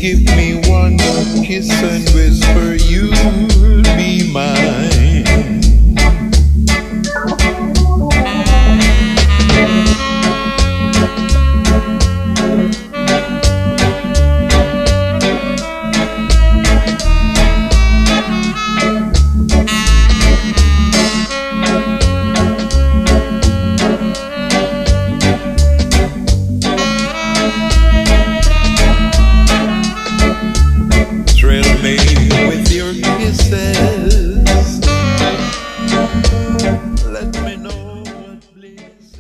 give me one kiss and whisper you'll be mine.